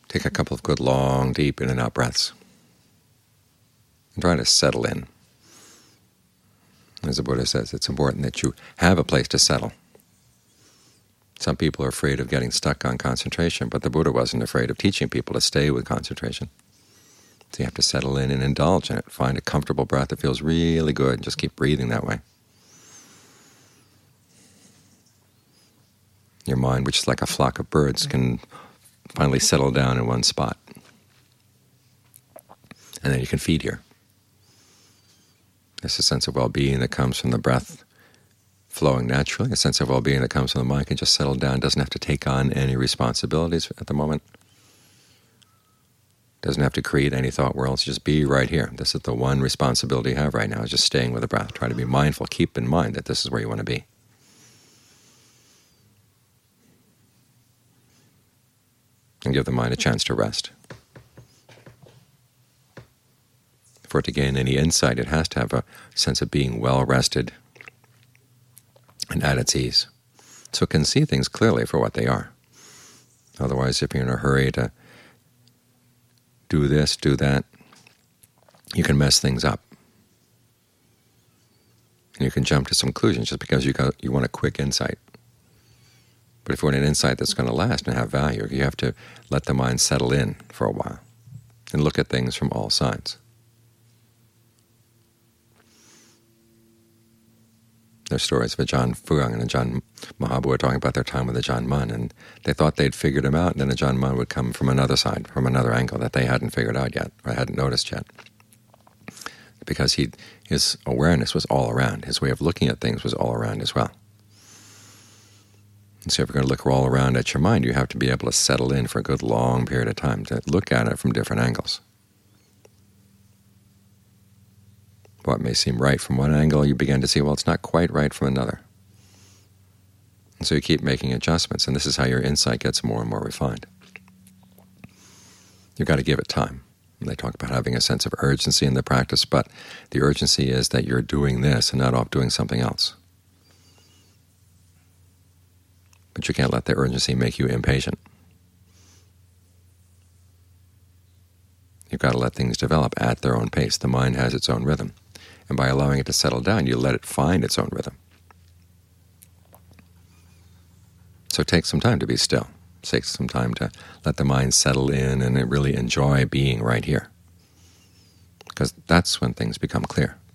Take a couple of good, long, deep in and out breaths and try to settle in. As the Buddha says, it's important that you have a place to settle. Some people are afraid of getting stuck on concentration, but the Buddha wasn't afraid of teaching people to stay with concentration. So you have to settle in and indulge in it. Find a comfortable breath that feels really good and just keep breathing that way. Your mind, which is like a flock of birds, can finally settle down in one spot. And then you can feed here. There's a sense of well-being that comes from the breath flowing naturally. A sense of well-being that comes from the mind can just settle down, doesn't have to take on any responsibilities at the moment, doesn't have to create any thought worlds, just be right here. This is the one responsibility you have right now, is just staying with the breath. Try to be mindful. Keep in mind that this is where you want to be. And give the mind a chance to rest. For it to gain any insight, it has to have a sense of being well-rested and at its ease, so it can see things clearly for what they are. Otherwise, if you're in a hurry to do this, do that, you can mess things up. And you can jump to some conclusions just because you want a quick insight. But if you want an insight that's going to last and have value, you have to let the mind settle in for a while and look at things from all sides. There's stories of Ajahn Fuang and Ajahn Mahabua talking about their time with Ajahn Mun, and they thought they'd figured him out, and then Ajahn Mun would come from another side, from another angle that they hadn't figured out yet, or hadn't noticed yet. Because his awareness was all around. His way of looking at things was all around as well. And so if you're going to look all around at your mind, you have to be able to settle in for a good long period of time to look at it from different angles. What may seem right from one angle, you begin to see, well, it's not quite right from another. And so you keep making adjustments, and this is how your insight gets more and more refined. You've got to give it time. And they talk about having a sense of urgency in the practice, but the urgency is that you're doing this and not off doing something else. But you can't let the urgency make you impatient. You've got to let things develop at their own pace. The mind has its own rhythm. And by allowing it to settle down, you let it find its own rhythm. So take some time to be still. Take some time to let the mind settle in and really enjoy being right here. Because that's when things become clear.